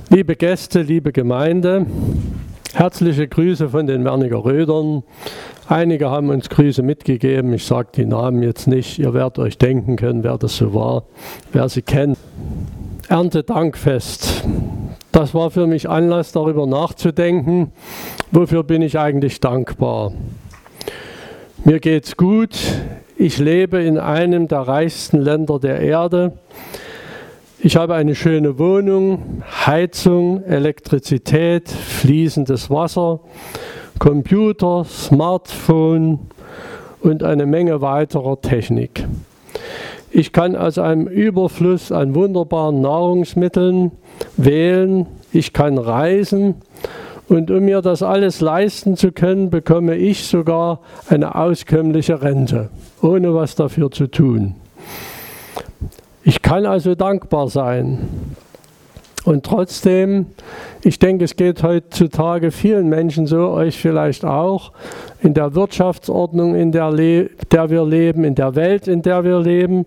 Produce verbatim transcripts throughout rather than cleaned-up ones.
Liebe Gäste, liebe Gemeinde, herzliche Grüße von den Werniger Rödern. Einige haben uns Grüße mitgegeben, ich sage die Namen jetzt nicht, ihr werdet euch denken können, wer das so war, wer sie kennt. Erntedankfest, das war für mich Anlass, darüber nachzudenken, wofür bin ich eigentlich dankbar. Mir geht's gut, ich lebe in einem der reichsten Länder der Erde. Ich habe eine schöne Wohnung, Heizung, Elektrizität, fließendes Wasser, Computer, Smartphone und eine Menge weiterer Technik. Ich kann aus einem Überfluss an wunderbaren Nahrungsmitteln wählen, ich kann reisen und um mir das alles leisten zu können, bekomme ich sogar eine auskömmliche Rente, ohne was dafür zu tun. Ich kann also dankbar sein. Und trotzdem, ich denke, es geht heutzutage vielen Menschen so, euch vielleicht auch, in der Wirtschaftsordnung, in der, Le- der wir leben, in der Welt, in der wir leben,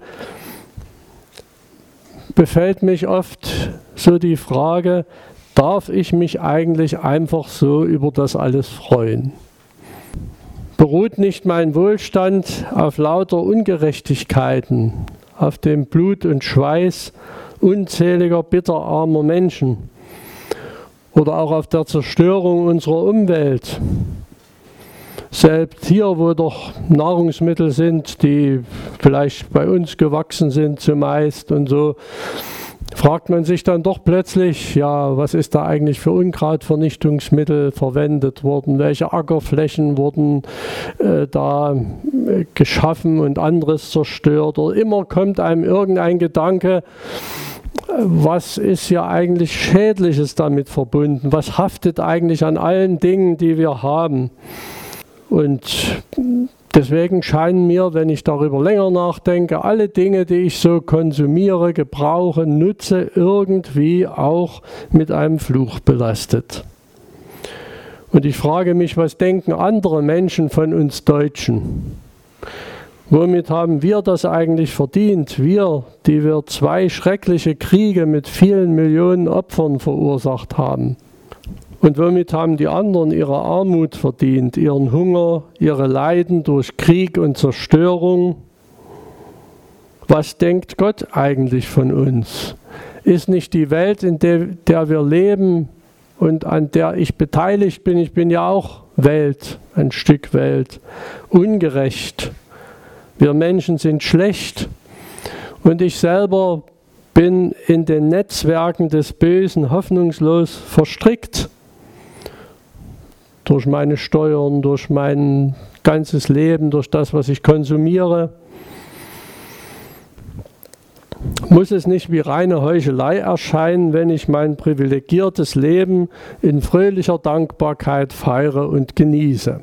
befällt mich oft so die Frage, darf ich mich eigentlich einfach so über das alles freuen? Beruht nicht mein Wohlstand auf lauter Ungerechtigkeiten, auf dem Blut und Schweiß unzähliger bitterarmer Menschen oder auch auf der Zerstörung unserer Umwelt? Selbst hier, wo doch Nahrungsmittel sind, die vielleicht bei uns gewachsen sind zumeist und so, fragt man sich dann doch plötzlich, ja, was ist da eigentlich für Unkrautvernichtungsmittel verwendet worden? Welche Ackerflächen wurden äh, da äh, geschaffen und anderes zerstört? Oder immer kommt einem irgendein Gedanke, was ist hier eigentlich Schädliches damit verbunden? Was haftet eigentlich an allen Dingen, die wir haben? Und deswegen scheinen mir, wenn ich darüber länger nachdenke, alle Dinge, die ich so konsumiere, gebrauche, nutze, irgendwie auch mit einem Fluch belastet. Und ich frage mich, was denken andere Menschen von uns Deutschen? Womit haben wir das eigentlich verdient? Wir, die wir zwei schreckliche Kriege mit vielen Millionen Opfern verursacht haben. Und womit haben die anderen ihre Armut verdient, ihren Hunger, ihre Leiden durch Krieg und Zerstörung? Was denkt Gott eigentlich von uns? Ist nicht die Welt, in der, der wir leben und an der ich beteiligt bin, ich bin ja auch Welt, ein Stück Welt, ungerecht? Wir Menschen sind schlecht und ich selber bin in den Netzwerken des Bösen hoffnungslos verstrickt. Durch meine Steuern, durch mein ganzes Leben, durch das, was ich konsumiere. Muss es nicht wie reine Heuchelei erscheinen, wenn ich mein privilegiertes Leben in fröhlicher Dankbarkeit feiere und genieße?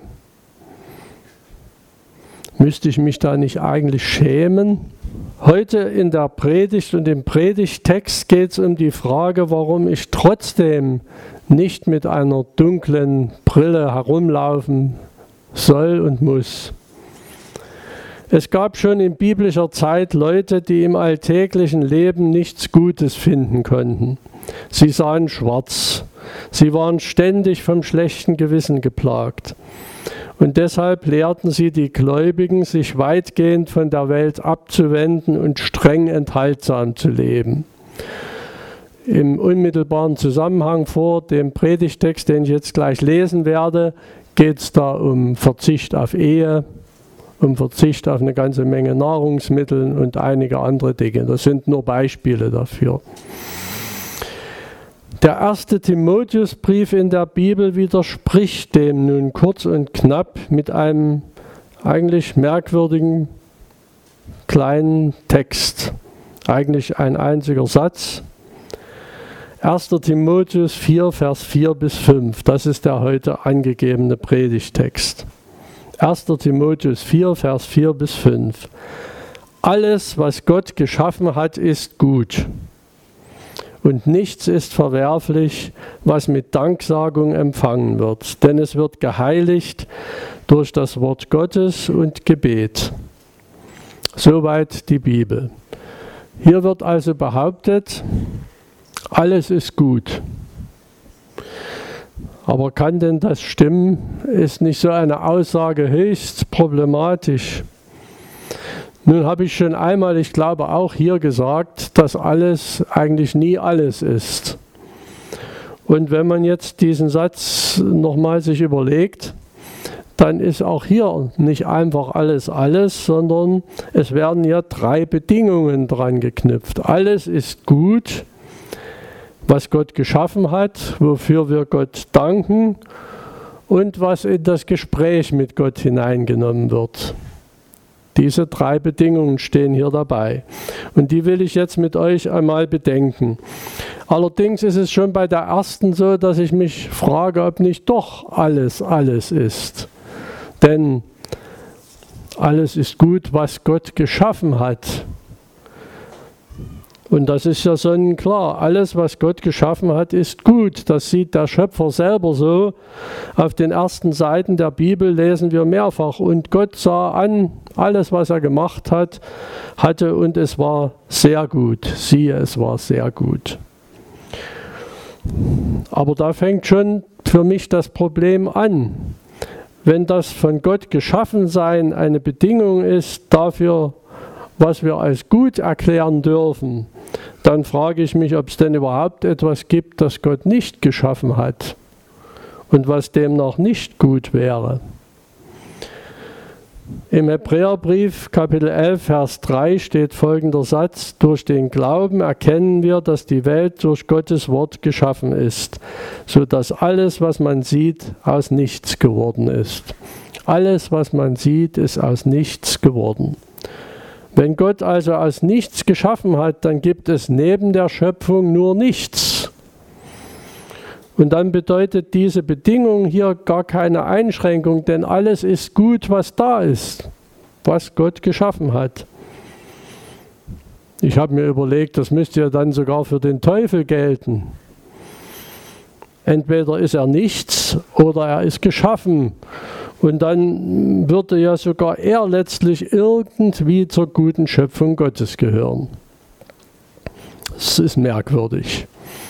Müsste ich mich da nicht eigentlich schämen? Heute in der Predigt und im Predigttext geht es um die Frage, warum ich trotzdem nicht mit einer dunklen Brille herumlaufen soll und muss. Es gab schon in biblischer Zeit Leute, die im alltäglichen Leben nichts Gutes finden konnten. Sie sahen schwarz. Sie waren ständig vom schlechten Gewissen geplagt. Und deshalb lehrten sie die Gläubigen, sich weitgehend von der Welt abzuwenden und streng enthaltsam zu leben. Im unmittelbaren Zusammenhang vor dem Predigtext, den ich jetzt gleich lesen werde, geht es da um Verzicht auf Ehe, um Verzicht auf eine ganze Menge Nahrungsmittel und einige andere Dinge. Das sind nur Beispiele dafür. Der erste Timotheusbrief in der Bibel widerspricht dem nun kurz und knapp mit einem eigentlich merkwürdigen kleinen Text. Eigentlich ein einziger Satz. erster Timotheus vier, Vers vier bis fünf, das ist der heute angegebene Predigtext. erster Timotheus vier, Vers vier bis fünf. Alles, was Gott geschaffen hat, ist gut. Und nichts ist verwerflich, was mit Danksagung empfangen wird, denn es wird geheiligt durch das Wort Gottes und Gebet. Soweit die Bibel. Hier wird also behauptet, alles ist gut. Aber kann denn das stimmen? Ist nicht so eine Aussage höchst problematisch? Nun habe ich schon einmal, ich glaube auch hier gesagt, dass alles eigentlich nie alles ist. Und wenn man jetzt diesen Satz nochmal sich überlegt, dann ist auch hier nicht einfach alles alles, sondern es werden ja drei Bedingungen dran geknüpft. Alles ist gut, was Gott geschaffen hat, wofür wir Gott danken und was in das Gespräch mit Gott hineingenommen wird. Diese drei Bedingungen stehen hier dabei. Und die will ich jetzt mit euch einmal bedenken. Allerdings ist es schon bei der ersten so, dass ich mich frage, ob nicht doch alles alles ist. Denn alles ist gut, was Gott geschaffen hat. Und das ist ja sonnenklar. Alles, was Gott geschaffen hat, ist gut. Das sieht der Schöpfer selber so. Auf den ersten Seiten der Bibel lesen wir mehrfach. Und Gott sah an, alles, was er gemacht hat, hatte und es war sehr gut. Siehe, es war sehr gut. Aber da fängt schon für mich das Problem an. Wenn das von Gott Geschaffensein eine Bedingung ist dafür, was wir als gut erklären dürfen, dann frage ich mich, ob es denn überhaupt etwas gibt, das Gott nicht geschaffen hat und was demnach nicht gut wäre. Im Hebräerbrief Kapitel elf, Vers drei steht folgender Satz: Durch den Glauben erkennen wir, dass die Welt durch Gottes Wort geschaffen ist, sodass alles, was man sieht, aus nichts geworden ist. Alles, was man sieht, ist aus nichts geworden. Wenn Gott also aus nichts geschaffen hat, dann gibt es neben der Schöpfung nur nichts. Und dann bedeutet diese Bedingung hier gar keine Einschränkung, denn alles ist gut, was da ist, was Gott geschaffen hat. Ich habe mir überlegt, das müsste ja dann sogar für den Teufel gelten. Entweder ist er nichts oder er ist geschaffen. Und dann würde ja sogar er letztlich irgendwie zur guten Schöpfung Gottes gehören. Das ist merkwürdig.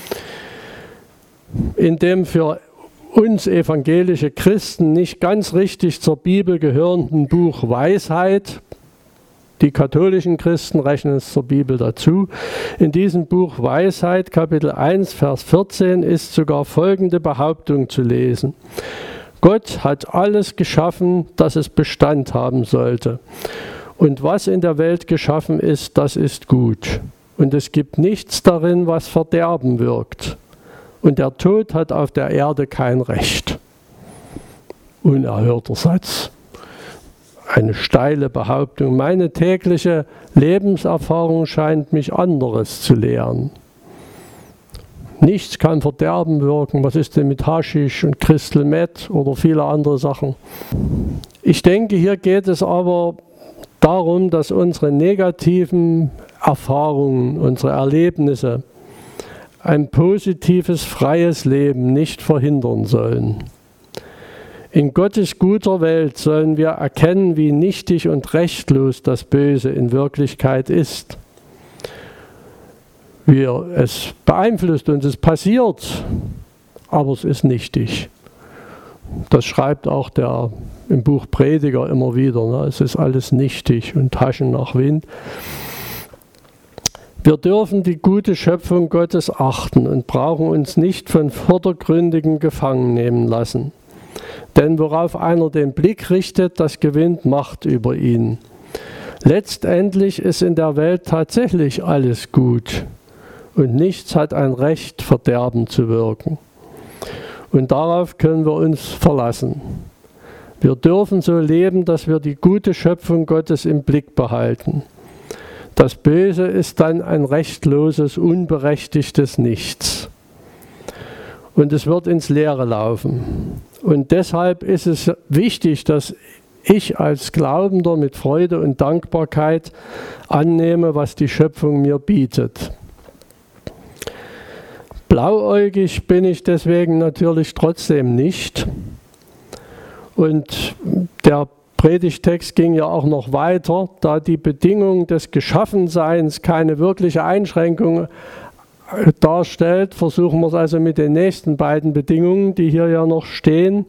In dem für uns evangelische Christen nicht ganz richtig zur Bibel gehörenden Buch Weisheit, die katholischen Christen rechnen es zur Bibel dazu, in diesem Buch Weisheit, Kapitel eins, Vers vierzehn, ist sogar folgende Behauptung zu lesen: Gott hat alles geschaffen, dass es Bestand haben sollte. Und was in der Welt geschaffen ist, das ist gut. Und es gibt nichts darin, was Verderben wirkt. Und der Tod hat auf der Erde kein Recht. Unerhörter Satz. Eine steile Behauptung. Meine tägliche Lebenserfahrung scheint mich anderes zu lehren. Nichts kann Verderben wirken. Was ist denn mit Haschisch und Crystal Meth oder viele andere Sachen? Ich denke, hier geht es aber darum, dass unsere negativen Erfahrungen, unsere Erlebnisse ein positives, freies Leben nicht verhindern sollen. In Gottes guter Welt sollen wir erkennen, wie nichtig und rechtlos das Böse in Wirklichkeit ist. Wie es beeinflusst uns, es passiert, aber es ist nichtig. Das schreibt auch der im Buch Prediger immer wieder. Ne? Es ist alles nichtig und Taschen nach Wind. Wir dürfen die gute Schöpfung Gottes achten und brauchen uns nicht von vordergründigem gefangen nehmen lassen. Denn worauf einer den Blick richtet, das gewinnt Macht über ihn. Letztendlich ist in der Welt tatsächlich alles gut und nichts hat ein Recht, Verderben zu wirken. Und darauf können wir uns verlassen. Wir dürfen so leben, dass wir die gute Schöpfung Gottes im Blick behalten. Das Böse ist dann ein rechtloses, unberechtigtes Nichts. Und es wird ins Leere laufen. Und deshalb ist es wichtig, dass ich als Glaubender mit Freude und Dankbarkeit annehme, was die Schöpfung mir bietet. Blauäugig bin ich deswegen natürlich trotzdem nicht. Und der Predigtext ging ja auch noch weiter, da die Bedingung des Geschaffenseins keine wirkliche Einschränkung darstellt, versuchen wir es also mit den nächsten beiden Bedingungen, die hier ja noch stehen.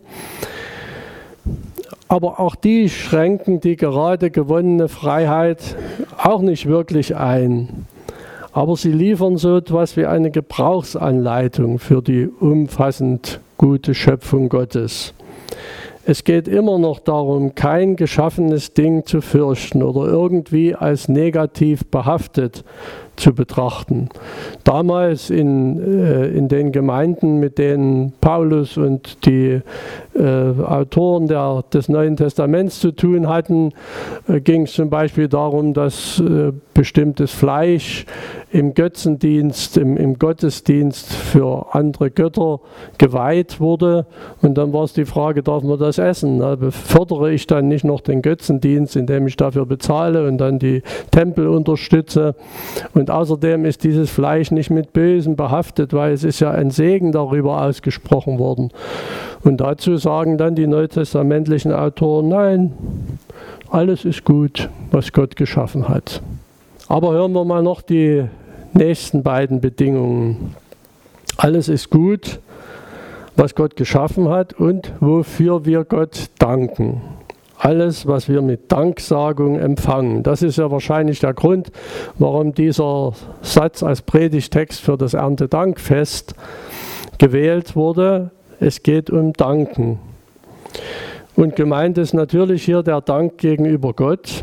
Aber auch die schränken die gerade gewonnene Freiheit auch nicht wirklich ein. Aber sie liefern so etwas wie eine Gebrauchsanleitung für die umfassend gute Schöpfung Gottes. Es geht immer noch darum, kein geschaffenes Ding zu fürchten oder irgendwie als negativ behaftet zu betrachten. Damals in, äh, in den Gemeinden, mit denen Paulus und die äh, Autoren der, des Neuen Testaments zu tun hatten, äh, ging es zum Beispiel darum, dass äh, bestimmtes Fleisch im Götzendienst, im, im Gottesdienst für andere Götter geweiht wurde. Und dann war es die Frage, darf man das essen? Na, befördere ich dann nicht noch den Götzendienst, indem ich dafür bezahle und dann die Tempel unterstütze? Und außerdem ist dieses Fleisch nicht mit Bösen behaftet, weil es ist ja ein Segen darüber ausgesprochen worden. Und dazu sagen dann die neutestamentlichen Autoren, nein, alles ist gut, was Gott geschaffen hat. Aber hören wir mal noch die nächsten beiden Bedingungen. Alles ist gut, was Gott geschaffen hat und wofür wir Gott danken. Alles, was wir mit Danksagung empfangen. Das ist ja wahrscheinlich der Grund, warum dieser Satz als Predigtext für das Erntedankfest gewählt wurde. Es geht um Danken. Und gemeint ist natürlich hier der Dank gegenüber Gott.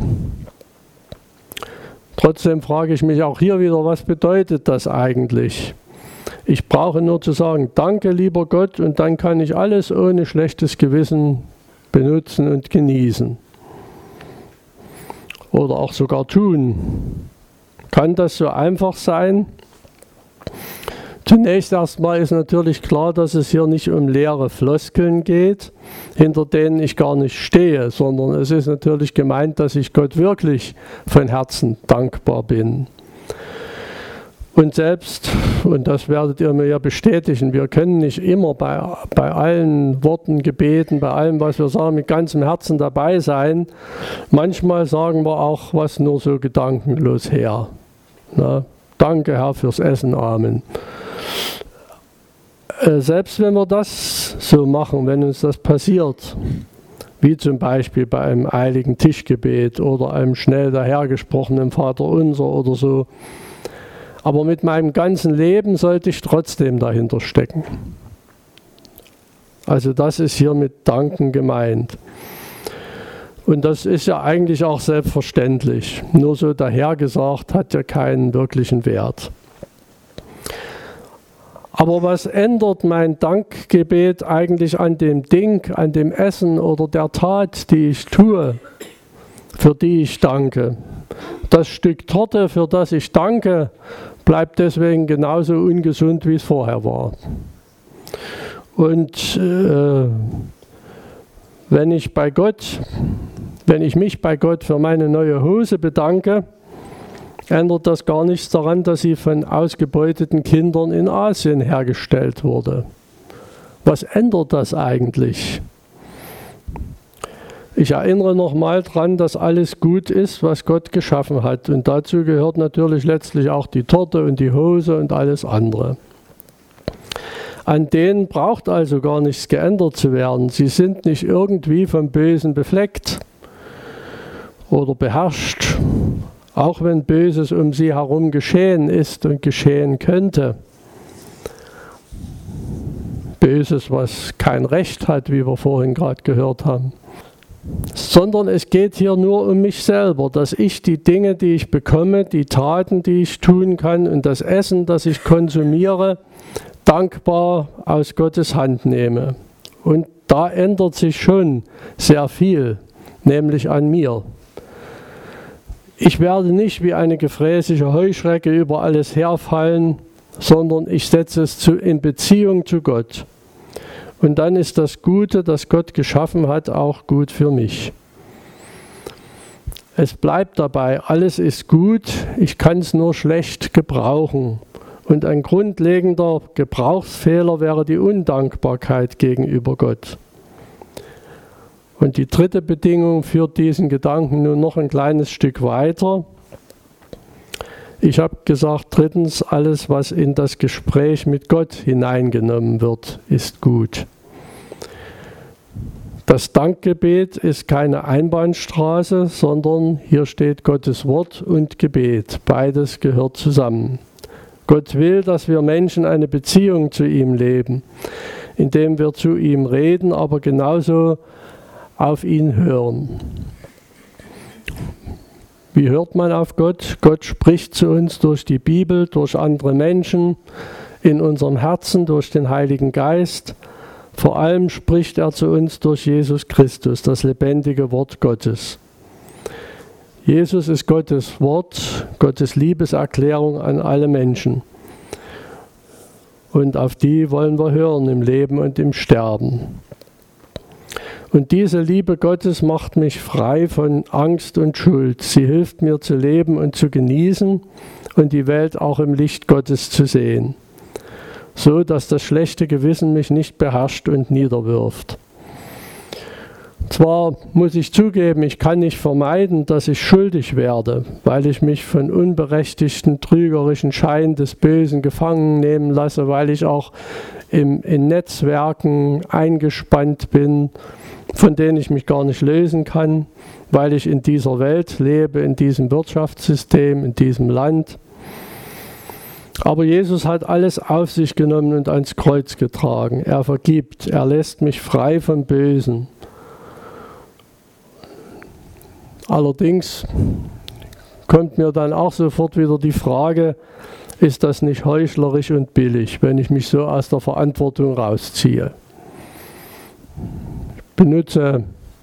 Trotzdem frage ich mich auch hier wieder, was bedeutet das eigentlich? Ich brauche nur zu sagen, danke lieber Gott, und dann kann ich alles ohne schlechtes Gewissen benutzen und genießen. Oder auch sogar tun. Kann das so einfach sein? Zunächst erstmal ist natürlich klar, dass es hier nicht um leere Floskeln geht, hinter denen ich gar nicht stehe, sondern es ist natürlich gemeint, dass ich Gott wirklich von Herzen dankbar bin. Und selbst, und das werdet ihr mir ja bestätigen, wir können nicht immer bei, bei allen Worten, Gebeten, bei allem, was wir sagen, mit ganzem Herzen dabei sein. Manchmal sagen wir auch was nur so gedankenlos her. Na, danke Herr fürs Essen, Amen. Äh, selbst wenn wir das so machen, wenn uns das passiert, wie zum Beispiel bei einem eiligen Tischgebet oder einem schnell dahergesprochenen Vaterunser oder so, aber mit meinem ganzen Leben sollte ich trotzdem dahinter stecken. Also das ist hier mit Danken gemeint. Und das ist ja eigentlich auch selbstverständlich. Nur so dahergesagt hat ja keinen wirklichen Wert. Aber was ändert mein Dankgebet eigentlich an dem Ding, an dem Essen oder der Tat, die ich tue, für die ich danke? Das Stück Torte, für das ich danke, bleibt deswegen genauso ungesund, wie es vorher war. Und äh, wenn ich bei Gott, wenn ich mich bei Gott für meine neue Hose bedanke, ändert das gar nichts daran, dass sie von ausgebeuteten Kindern in Asien hergestellt wurde. Was ändert das eigentlich? Ich erinnere nochmal daran, dass alles gut ist, was Gott geschaffen hat. Und dazu gehört natürlich letztlich auch die Torte und die Hose und alles andere. An denen braucht also gar nichts geändert zu werden. Sie sind nicht irgendwie vom Bösen befleckt oder beherrscht, auch wenn Böses um sie herum geschehen ist und geschehen könnte. Böses, was kein Recht hat, wie wir vorhin gerade gehört haben. Sondern es geht hier nur um mich selber, dass ich die Dinge, die ich bekomme, die Taten, die ich tun kann und das Essen, das ich konsumiere, dankbar aus Gottes Hand nehme. Und da ändert sich schon sehr viel, nämlich an mir. Ich werde nicht wie eine gefräßige Heuschrecke über alles herfallen, sondern ich setze es zu, in Beziehung zu Gott. Und dann ist das Gute, das Gott geschaffen hat, auch gut für mich. Es bleibt dabei, alles ist gut, ich kann es nur schlecht gebrauchen. Und ein grundlegender Gebrauchsfehler wäre die Undankbarkeit gegenüber Gott. Und die dritte Bedingung führt diesen Gedanken nun noch ein kleines Stück weiter. Ich habe gesagt, drittens, alles, was in das Gespräch mit Gott hineingenommen wird, ist gut. Das Dankgebet ist keine Einbahnstraße, sondern hier steht Gottes Wort und Gebet. Beides gehört zusammen. Gott will, dass wir Menschen eine Beziehung zu ihm leben, indem wir zu ihm reden, aber genauso auf ihn hören. Wie hört man auf Gott? Gott spricht zu uns durch die Bibel, durch andere Menschen, in unserem Herzen, durch den Heiligen Geist. Vor allem spricht er zu uns durch Jesus Christus, das lebendige Wort Gottes. Jesus ist Gottes Wort, Gottes Liebeserklärung an alle Menschen. Und auf die wollen wir hören im Leben und im Sterben. Und diese Liebe Gottes macht mich frei von Angst und Schuld. Sie hilft mir zu leben und zu genießen und die Welt auch im Licht Gottes zu sehen, so dass das schlechte Gewissen mich nicht beherrscht und niederwirft. Zwar muss ich zugeben, ich kann nicht vermeiden, dass ich schuldig werde, weil ich mich von unberechtigten, trügerischen Schein des Bösen gefangen nehmen lasse, weil ich auch im, in Netzwerken eingespannt bin, von denen ich mich gar nicht lösen kann, weil ich in dieser Welt lebe, in diesem Wirtschaftssystem, in diesem Land. Aber Jesus hat alles auf sich genommen und ans Kreuz getragen. Er vergibt, er lässt mich frei vom Bösen. Allerdings kommt mir dann auch sofort wieder die Frage, ist das nicht heuchlerisch und billig, wenn ich mich so aus der Verantwortung rausziehe? Ich benutze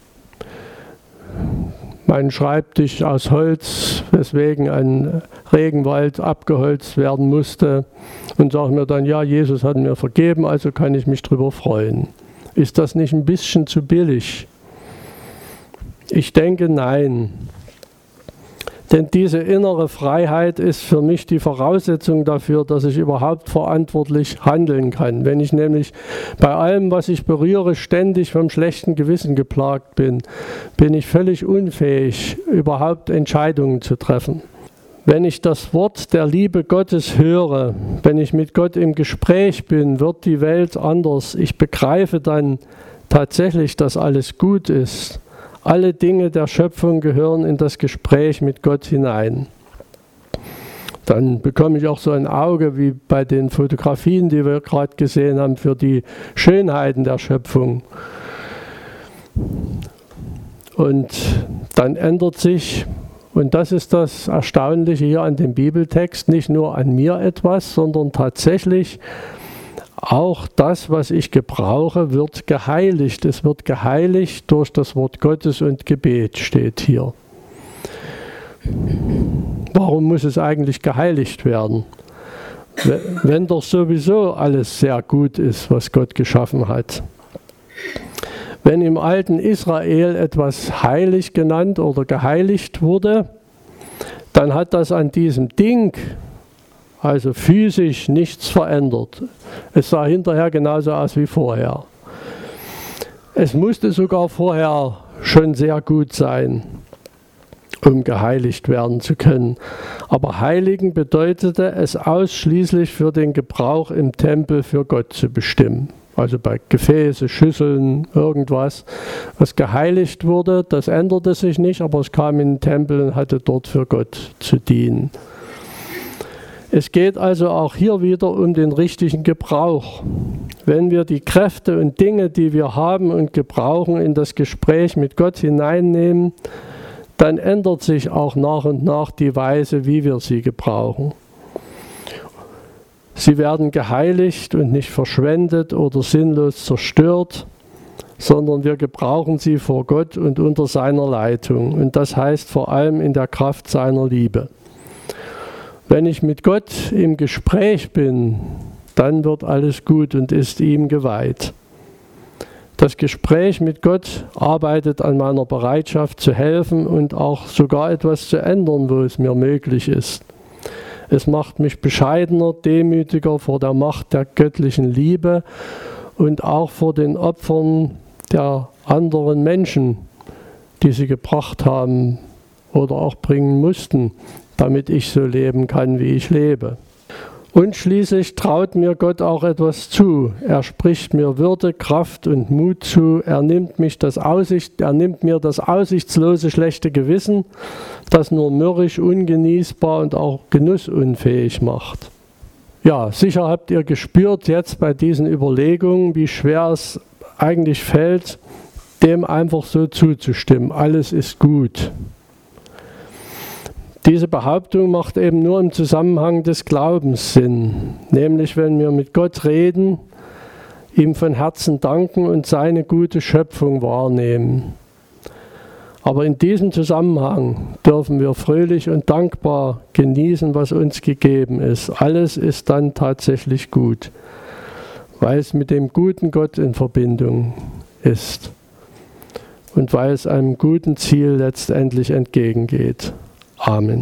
meinen Schreibtisch aus Holz, weswegen ein Regenwald abgeholzt werden musste, und sage mir dann, ja, Jesus hat mir vergeben, also kann ich mich drüber freuen. Ist das nicht ein bisschen zu billig? Ich denke, nein. Denn diese innere Freiheit ist für mich die Voraussetzung dafür, dass ich überhaupt verantwortlich handeln kann. Wenn ich nämlich bei allem, was ich berühre, ständig vom schlechten Gewissen geplagt bin, bin ich völlig unfähig, überhaupt Entscheidungen zu treffen. Wenn ich das Wort der Liebe Gottes höre, wenn ich mit Gott im Gespräch bin, wird die Welt anders. Ich begreife dann tatsächlich, dass alles gut ist. Alle Dinge der Schöpfung gehören in das Gespräch mit Gott hinein. Dann bekomme ich auch so ein Auge wie bei den Fotografien, die wir gerade gesehen haben, für die Schönheiten der Schöpfung. Und dann ändert sich, und das ist das Erstaunliche hier an dem Bibeltext, nicht nur an mir etwas, sondern tatsächlich auch das, was ich gebrauche, wird geheiligt. Es wird geheiligt durch das Wort Gottes und Gebet, steht hier. Warum muss es eigentlich geheiligt werden? Wenn doch sowieso alles sehr gut ist, was Gott geschaffen hat. Wenn im alten Israel etwas heilig genannt oder geheiligt wurde, dann hat das an diesem Ding, also physisch, nichts verändert. Es sah hinterher genauso aus wie vorher. Es musste sogar vorher schon sehr gut sein, um geheiligt werden zu können. Aber heiligen bedeutete es ausschließlich für den Gebrauch im Tempel für Gott zu bestimmen. Also bei Gefäße, Schüsseln, irgendwas, was geheiligt wurde, das änderte sich nicht, aber es kam in den Tempel und hatte dort für Gott zu dienen. Es geht also auch hier wieder um den richtigen Gebrauch. Wenn wir die Kräfte und Dinge, die wir haben und gebrauchen, in das Gespräch mit Gott hineinnehmen, dann ändert sich auch nach und nach die Weise, wie wir sie gebrauchen. Sie werden geheiligt und nicht verschwendet oder sinnlos zerstört, sondern wir gebrauchen sie vor Gott und unter seiner Leitung. Und das heißt vor allem in der Kraft seiner Liebe. Wenn ich mit Gott im Gespräch bin, dann wird alles gut und ist ihm geweiht. Das Gespräch mit Gott arbeitet an meiner Bereitschaft zu helfen und auch sogar etwas zu ändern, wo es mir möglich ist. Es macht mich bescheidener, demütiger vor der Macht der göttlichen Liebe und auch vor den Opfern der anderen Menschen, die sie gebracht haben oder auch bringen mussten, damit ich so leben kann, wie ich lebe. Und schließlich traut mir Gott auch etwas zu. Er spricht mir Würde, Kraft und Mut zu. Er nimmt, mich das Aussicht, er nimmt mir das aussichtslose schlechte Gewissen, das nur mürrisch, ungenießbar und auch genussunfähig macht. Ja, sicher habt ihr gespürt jetzt bei diesen Überlegungen, wie schwer es eigentlich fällt, dem einfach so zuzustimmen. Alles ist gut. Diese Behauptung macht eben nur im Zusammenhang des Glaubens Sinn, nämlich wenn wir mit Gott reden, ihm von Herzen danken und seine gute Schöpfung wahrnehmen. Aber in diesem Zusammenhang dürfen wir fröhlich und dankbar genießen, was uns gegeben ist. Alles ist dann tatsächlich gut, weil es mit dem guten Gott in Verbindung ist und weil es einem guten Ziel letztendlich entgegengeht. Amen.